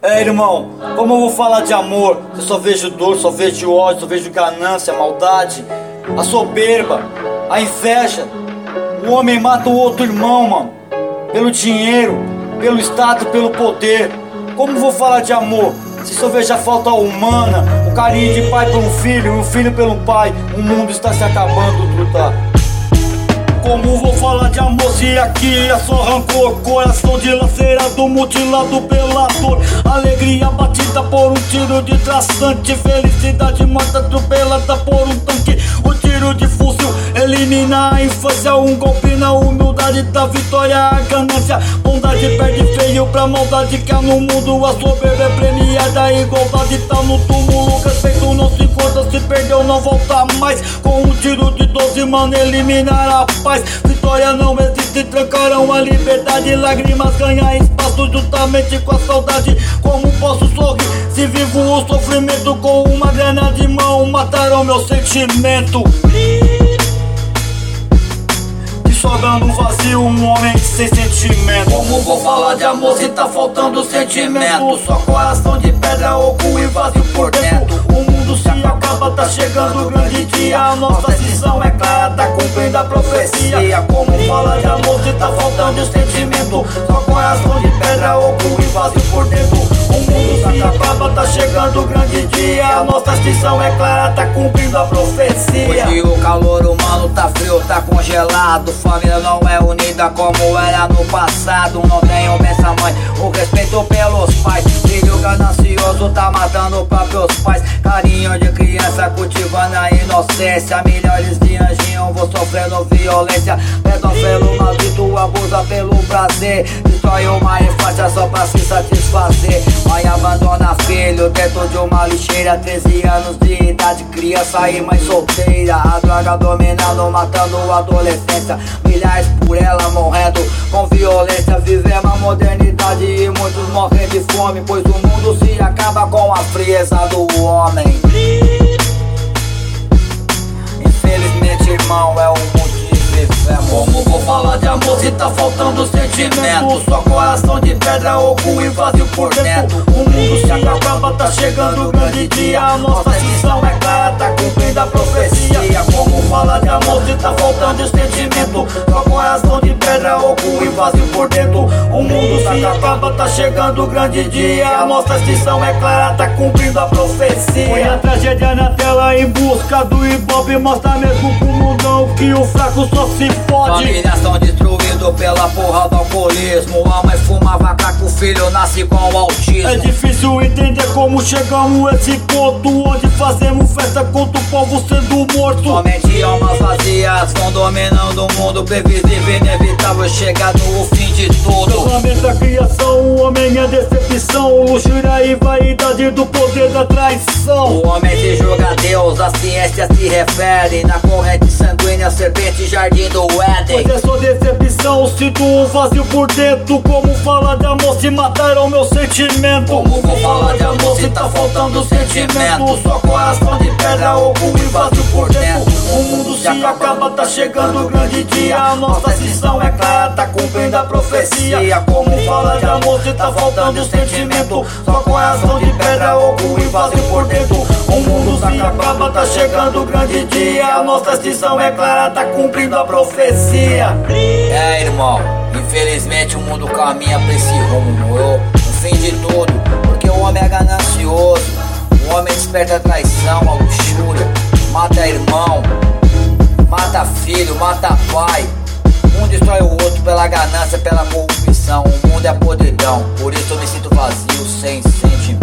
É, irmão, como eu vou falar de amor? Eu só vejo dor, só vejo ódio, só vejo ganância, maldade, a soberba, a inveja. O homem mata o outro irmão, mano, pelo dinheiro, pelo status, pelo poder. Como vou falar de amor se só vejo a falta humana, o carinho de pai por um filho e um filho pelo pai? O mundo está se acabando, truta. Como vou falar de amor se aqui é só rancor? Coração dilacerado, mutilado pela dor. Alegria batida por um tiro de traçante. Felicidade morta atropelada por um tanque. O tiro de fuzil elimina a infância. Um golpe na humildade da vitória, a ganância. Bondade perde feio pra maldade que há no mundo. A soberba é premiada, a igualdade tá no túmulo. Respeito não se encontra, se perdeu não volta mais. Com um tiro de 12, mano, eliminar a paz. Vitória não existe, trancarão a liberdade. Lágrimas ganham espaço juntamente com a saudade. Como posso sorrir se vivo o sofrimento? Com uma grana de mão mataram meu sentimento. Jogando vazio, um homem sem sentimento. Como vou falar de amor se tá faltando sentimento? Só coração de pedra, oco e vazio por dentro. O mundo se acaba, tá chegando o grande dia. A nossa decisão é clara, tá cumprindo a profecia. Como falar de amor se tá faltando sentimento? Só coração de pedra, oco e vazio por dentro. O mundo se acaba, tá chegando o grande dia. A nossa decisão é clara, tá cumprindo a profecia. Hoje o calor humano tá frio, tá congelado. Família não é unida como era no passado. Não tem um pensa mãe, o respeito pelos pais. Filho ganancioso tá matando os próprios pais. Carinho de criança cultivando a inocência. Milhares de anjinhos vão sofrendo violência. Pedófilo maldito abusa pelo prazer. Destrói uma infância só pra se satisfazer. Mãe abandona filho dentro de uma lixeira. 13 anos de idade, criança e mãe solteira. A droga dominando, matando a adolescência. Milhares por ela morrendo com violência. Vivemos a modernidade e muitos morrem de fome, pois o mundo se acaba com a frieza do homem. Infelizmente, irmão, é o mundo que vivemos. Como vou falar de amor se tá faltando sentimento? Só coração de pedra, oco e vazio por dentro. O mundo se acaba, tá chegando o grande dia. A nossa decisão é clara, tá cumprindo a profecia. Como falar de amor se tá faltando sentimento? Só coração de pedra, oco e vazio por dentro. O mundo se acaba, tá chegando o grande dia. A nossa decisão é clara, tá cumprindo a profecia. Põe a tragédia na tela em busca do Ibope. Mostra mesmo pro mundão que o fraco só se fode. Famílias são destruídas pela porra do alcoolismo. A mãe fuma vaca, o filho nasce com autismo. É difícil entender como chegamos a esse ponto, onde fazemos festa contra o povo sendo morto. Somente almas vazias vão dominando o mundo. Previsível e inevitável chegar no fim de tudo. Ferramenta da criação, o homem é decepção. Luxúria e vaidade do poder da traição. O homem se julga a Deus, a ciência se refere. Na corrente sanguínea, serpente, jardim do Éden. Pois é só decepção, sinto um vazio por dentro. Como falar de amor se mataram meu sentimento? Como vou falar de amor se tá faltando sentimento? Só coração de pedra, oco e vazio por dentro. O mundo se acaba, tá chegando o grande dia. A nossa decisão é clara, tá cumprindo a profecia. Como falar de amor se tá faltando sentimento? Só coração de pedra, oco e vazio por dentro. O mundo se acaba, tá chegando o grande dia. A nossa decisão é clara, tá cumprindo a profecia. É, irmão, infelizmente o mundo caminha pra esse rumo. No fim de tudo, porque o homem é ganancioso. O homem desperta a traição, a luxúria. Mata irmão, mata filho, mata pai. Um destrói o outro pela ganância, pela corrupção. O mundo é podridão, por isso eu me sinto vazio, sem sentimento.